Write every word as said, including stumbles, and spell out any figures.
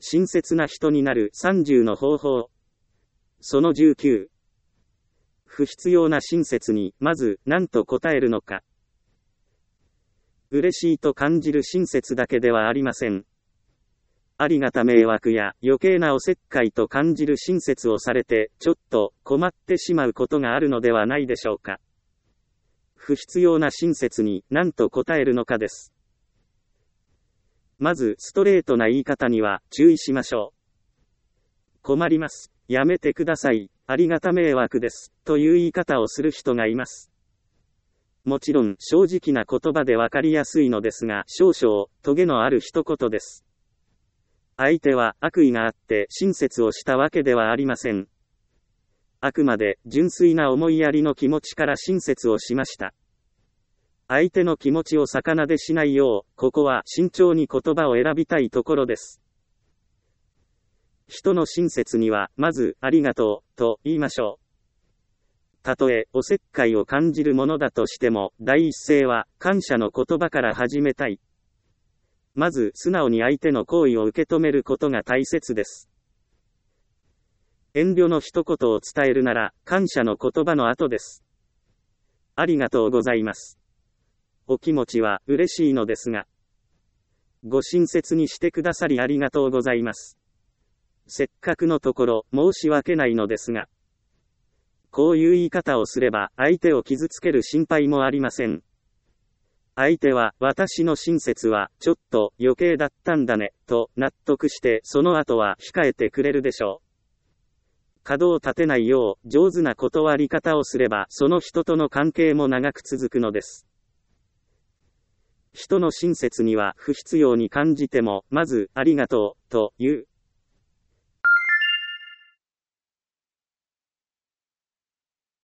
親切な人になるさんじゅうの方法。そのじゅうきゅう。不必要な親切に、まず、何と答えるのか。嬉しいと感じる親切だけではありません。ありがた迷惑や余計なおせっかいと感じる親切をされて、ちょっと困ってしまうことがあるのではないでしょうか。不必要な親切に何と答えるのかです。まず、ストレートな言い方には注意しましょう。困ります。やめてください。ありがた迷惑です。という言い方をする人がいます。もちろん、正直な言葉でわかりやすいのですが、少々、トゲのある一言です。相手は悪意があって親切をしたわけではありません。あくまで純粋な思いやりの気持ちから親切をしました。相手の気持ちを逆なでしないよう、ここは慎重に言葉を選びたいところです。人の親切には、まず、ありがとう、と言いましょう。たとえ、おせっかいを感じるものだとしても、第一声は、感謝の言葉から始めたい。まず、素直に相手の行為を受け止めることが大切です。遠慮の一言を伝えるなら、感謝の言葉の後です。ありがとうございます。お気持ちは嬉しいのですが、ご親切にしてくださりありがとうございます。せっかくのところ申し訳ないのですが、こういう言い方をすれば相手を傷つける心配もありません。相手は私の親切はちょっと余計だったんだねと納得してその後は控えてくれるでしょう。角を立てないよう上手な断り方をすればその人との関係も長く続くのです。人の親切には不必要に感じても、まず、ありがとう、という。